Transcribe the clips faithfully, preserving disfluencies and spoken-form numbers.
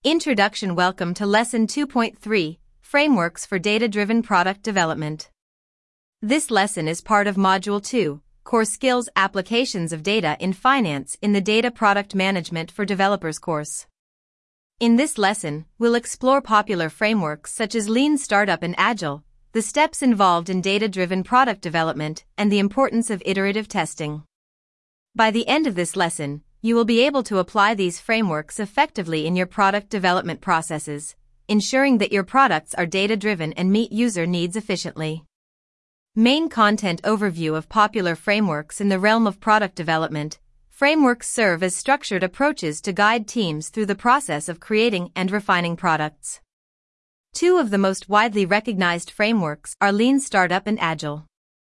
Introduction. Welcome to Lesson two point three, Frameworks for Data-Driven Product Development. This lesson is part of Module two, Core Skills Applications of Data in Finance in the Data Product Management for Developers course. In this lesson, we'll explore popular frameworks such as Lean Startup and Agile, the steps involved in data-driven product development, and the importance of iterative testing. By the end of this lesson, you will be able to apply these frameworks effectively in your product development processes, ensuring that your products are data-driven and meet user needs efficiently. Main content overview of popular frameworks in the realm of product development. Frameworks serve as structured approaches to guide teams through the process of creating and refining products. Two of the most widely recognized frameworks are Lean Startup and Agile.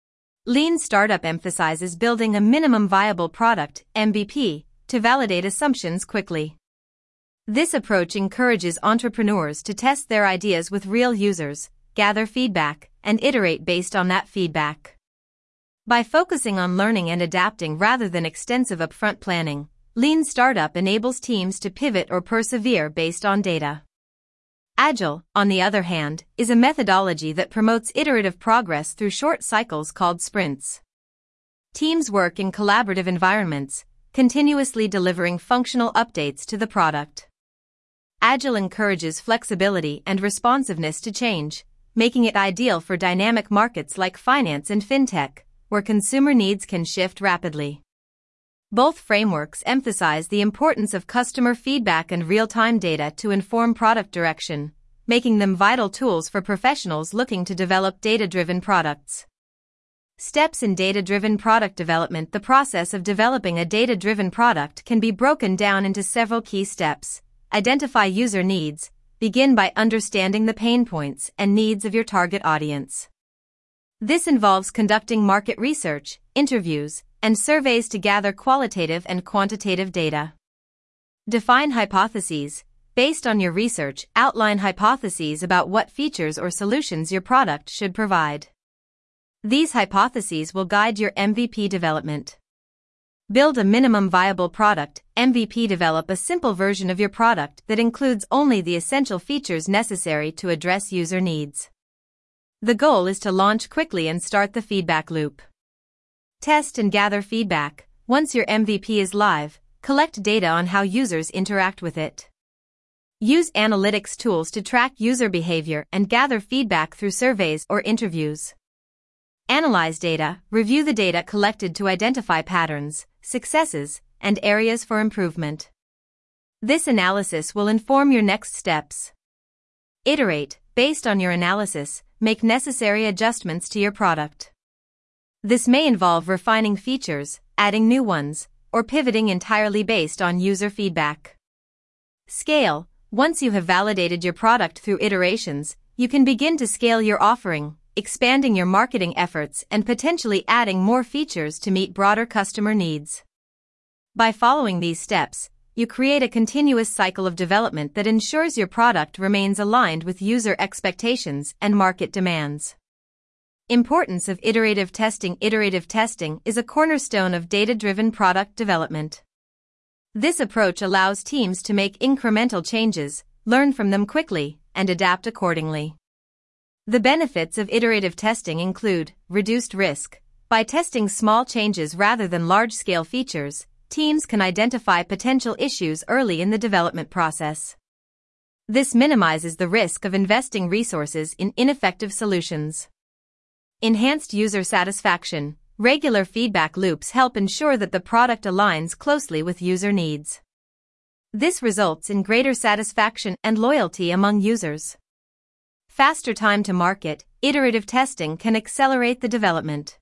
Lean Startup emphasizes building a minimum viable product, M V P, to validate assumptions quickly. This approach encourages entrepreneurs to test their ideas with real users, gather feedback, and iterate based on that feedback. By focusing on learning and adapting rather than extensive upfront planning, Lean Startup enables teams to pivot or persevere based on data. Agile, on the other hand, is a methodology that promotes iterative progress through short cycles called sprints. Teams work in collaborative environments, continuously delivering functional updates to the product. Agile encourages flexibility and responsiveness to change, making it ideal for dynamic markets like finance and fintech, where consumer needs can shift rapidly. Both frameworks emphasize the importance of customer feedback and real-time data to inform product direction, making them vital tools for professionals looking to develop data-driven products. Steps in data-driven product development. The process of developing a data-driven product can be broken down into several key steps. Identify user needs. Begin by understanding the pain points and needs of your target audience. This involves conducting market research, interviews, and surveys to gather qualitative and quantitative data. Define hypotheses. Based on your research, outline hypotheses about what features or solutions your product should provide. These hypotheses will guide your M V P development. Build a minimum viable product, M V P. Develop a simple version of your product that includes only the essential features necessary to address user needs. The goal is to launch quickly and start the feedback loop. Test and gather feedback. Once your M V P is live, collect data on how users interact with it. Use analytics tools to track user behavior and gather feedback through surveys or interviews. Analyze data. Review the data collected to identify patterns, successes, and areas for improvement. This analysis will inform your next steps. Iterate. Based on your analysis, make necessary adjustments to your product. This may involve refining features, adding new ones, or pivoting entirely based on user feedback. Scale. Once you have validated your product through iterations, you can begin to scale your offering, expanding your marketing efforts and potentially adding more features to meet broader customer needs. By following these steps, you create a continuous cycle of development that ensures your product remains aligned with user expectations and market demands. Importance of iterative testing. Iterative testing is a cornerstone of data-driven product development. This approach allows teams to make incremental changes, learn from them quickly, and adapt accordingly. The benefits of iterative testing include reduced risk. By testing small changes rather than large-scale features, teams can identify potential issues early in the development process. This minimizes the risk of investing resources in ineffective solutions. Enhanced user satisfaction. Regular feedback loops help ensure that the product aligns closely with user needs. This results in greater satisfaction and loyalty among users. Faster time to market. Iterative testing can accelerate the development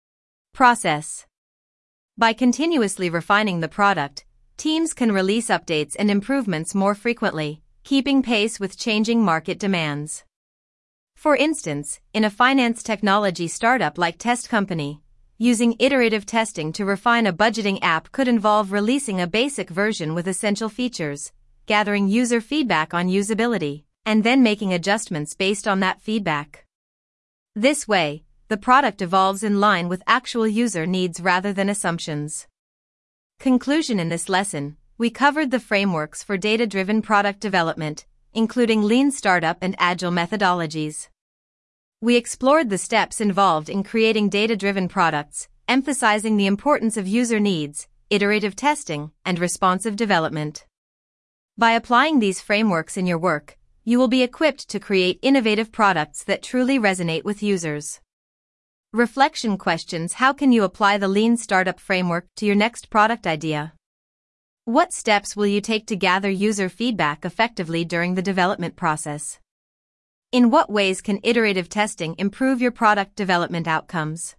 process. By continuously refining the product, teams can release updates and improvements more frequently, keeping pace with changing market demands. For instance, in a finance technology startup like Test Company, using iterative testing to refine a budgeting app could involve releasing a basic version with essential features, gathering user feedback on usability, and then making adjustments based on that feedback. This way, the product evolves in line with actual user needs rather than assumptions. Conclusion. In this lesson, we covered the frameworks for data-driven product development, including lean startup and agile methodologies. We explored the steps involved in creating data-driven products, emphasizing the importance of user needs, iterative testing, and responsive development. By applying these frameworks in your work, you will be equipped to create innovative products that truly resonate with users. Reflection questions: how can you apply the Lean Startup framework to your next product idea? What steps will you take to gather user feedback effectively during the development process? In what ways can iterative testing improve your product development outcomes?